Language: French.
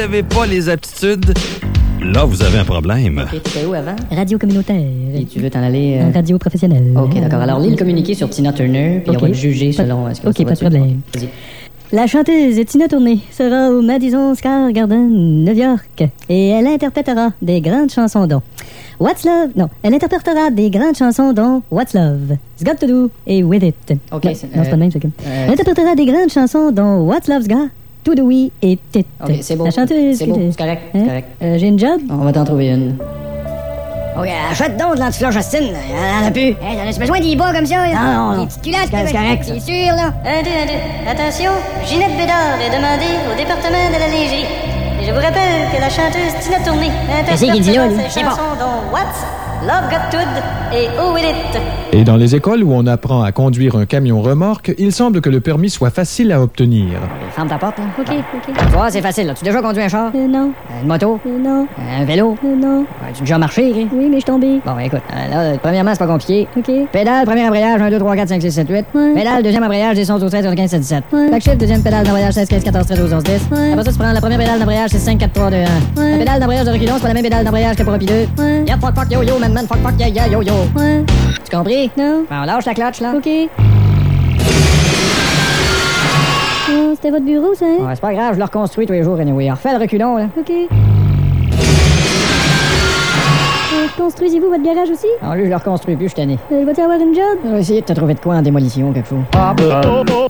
avez pas les aptitudes, là, vous avez un problème. OK, t'étais où avant? Radio communautaire. Et tu veux t'en aller... Radio professionnelle. OK, d'accord. Alors, lis le communiqué sur Tina Turner, puis on va le juger selon... ce que OK, ça pas va de problème. Vas-y. La chanteuse Tina Turner sera au Madison Square Garden, New York, et elle interprétera des grandes chansons dont What's Love? Non, elle interprétera des grandes chansons dont What's Love? It's Got to Do et With It. OK, non, c'est pas le même, c'est comme. Elle interprétera des grandes chansons dont What's Love's Got to Do et It. OK, c'est beau. La chanteuse. C'est beau, c'est correct, c'est correct. J'ai une job? On va t'en trouver une. OK, achète donc de l'antiflogestine, il y en a plus. Hey, t'en as besoin d'y bas comme ça, là? Non. Des petites culottes, C'est correct, ça. c'est sûr, là? Un, deux. Attention, Ginette Bédard est demandée au département de la lingerie. Et je vous rappelle que la chanteuse Tina Turner Qu'est-ce qu'il dit là, lui? interprétera Je ses sais pas. chansons dont What's Love Got To et Oh With It. Et dans les écoles où on apprend à conduire un camion remorque, il semble que le permis soit facile à obtenir. Ferme ta porte, là. OK. Tu vois, c'est facile, là. Tu as déjà conduit un char? Non, Une moto? non, Un vélo? non. Tu as déjà marché, Ri? Oui, mais je suis tombée. Bon, écoute, là, premièrement, c'est pas compliqué. OK. Pédale, premier embrayage, 1, 2, 3, 4, 5, 6, 7, 8. Ouais. Pédale, deuxième embrayage, 10, 11, 12, 13, 14, 15, 16, 17. Ouais. Backshift, deuxième pédale d'embrayage, 16, 15, 14, 13, 12, 11, 10. Ouais. Après ça, tu prends la première pédale d'embrayage, c'est 5, 4, 3, 2, 1. Ouais. La pédale d'embrayage de reculon, c'est pas la même pédale d'embrayage que pour un 2. Ouais. Y'a fuck, yo, yo, man, fuck, yeah, yo, yo. Ouais. Tu compris? Non. Bon, lâche la clutch, là. OK. Oh, c'était votre bureau, ça, hein? Ouais, c'est pas grave, je le reconstruis tous les jours, anyway. Refais le reculon, là. OK. Construisez-vous votre garage aussi? Non, lui, je le reconstruis plus, je suis tanné. Va-t-il avoir une job? Je vais essayer de te trouver de quoi en démolition, quelque chose.